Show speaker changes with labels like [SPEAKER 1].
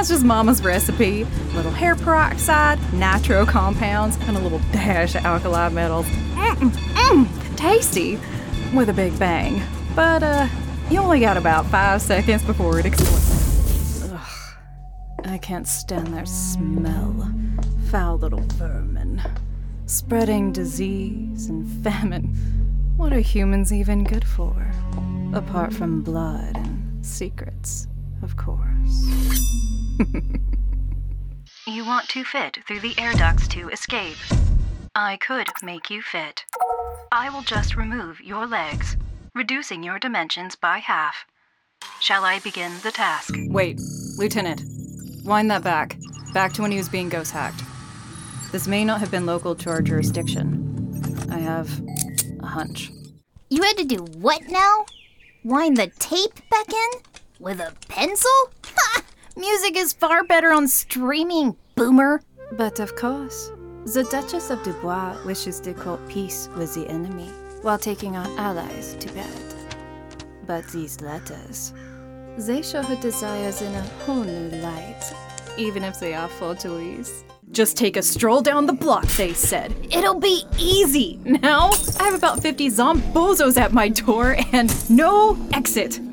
[SPEAKER 1] That's just Mama's recipe. A little hair peroxide, nitro compounds, and a little dash of alkali metals. Tasty, with a big bang. But, you only got about 5 seconds before it explodes. Ugh, I can't stand their smell. Foul little vermin. Spreading disease and famine. What are humans even good for? Apart from blood and secrets, of course.
[SPEAKER 2] You want to fit through the air ducts to escape. I could make you fit. I will just remove your legs, reducing your dimensions by half. Shall I begin the task?
[SPEAKER 1] Wait, Lieutenant. Wind that back. Back to when he was being ghost hacked. This may not have been local to our jurisdiction. I have a hunch.
[SPEAKER 3] You had to do what now? Wind the tape back in? With a pencil? Ha! Music is far better on streaming, boomer.
[SPEAKER 1] But of course, the Duchess of Dubois wishes to court peace with the enemy while taking our allies to bed. But these letters, they show her desires in a whole new light, even if they are forgeries. Just take a stroll down the block, they said. It'll be easy. Now, I have about 50 zombozos at my door and no exit.